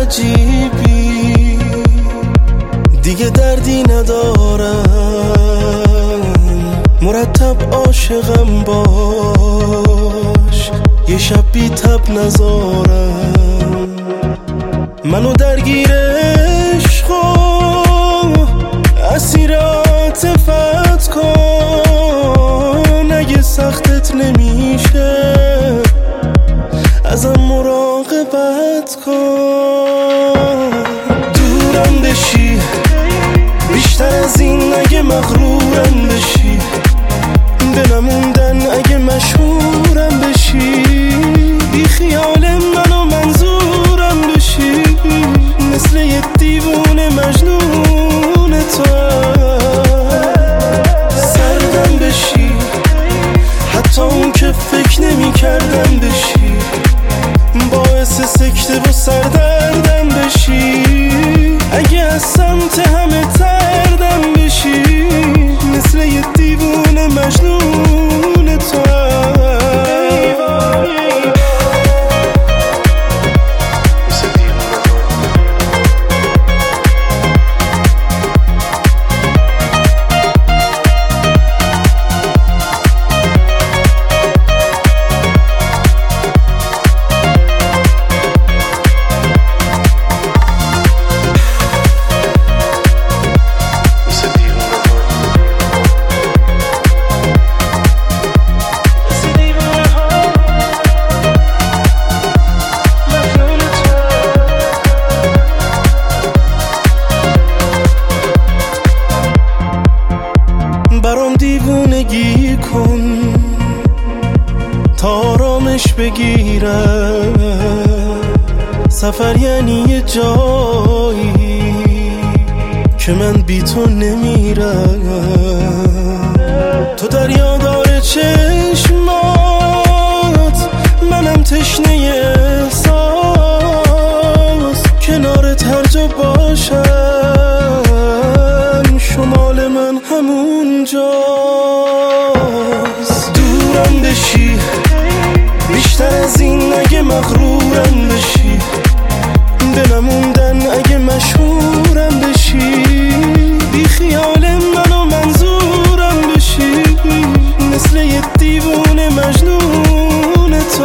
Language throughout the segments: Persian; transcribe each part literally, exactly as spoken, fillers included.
عجیبی، دیگه دردی ندارم، مرتب عاشقم باش، یه شب بی تب نزارم. منو درگیر عشق و اسیر عاطفت کن، اگه سختت نمیشه ازم مراقبت کن. دورم بشی بیشتر از این اگه مغرورم بشی، به نموندن اگه مشهورم بشی، بی خیال منو منظورم بشی، مثل یه دیوونه مجنون تو سردم بشی، حتی اون که فکر نمی کردم بشی، باعث سکته و سردردم بشی، اگه از سمت همه تردم بشی، مثل یه دیوونه مجنون تو. برام دیوونگی کن تا آرامش بگیرم، سفر یعنی یه جایی که من بی تو نمیرم. تو دریا داره چشمات، منم تشنه احساس، کنارت هر جا باشم شمال من همون جاست. دورم بشی بیشتر از این اگه مغرورم بشی، به نموندن اگه مشهورم بشی، بی خیال منو منظورم بشی، مثل یه دیوونه مجنون تو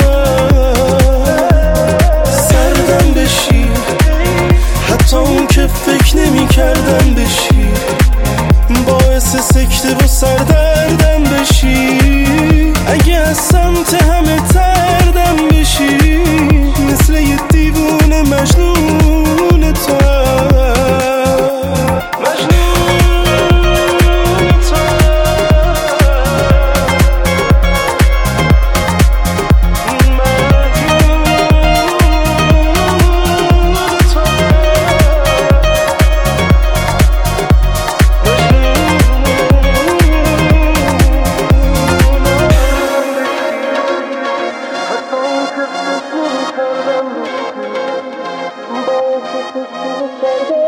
سردم بشی، حتی اون که فکر نمی کردم بشی، باعث سکته و سردردم بشی، اگه از سمت همه تردم بشی، مثل یه دیوونه مجنون تو. Thank you.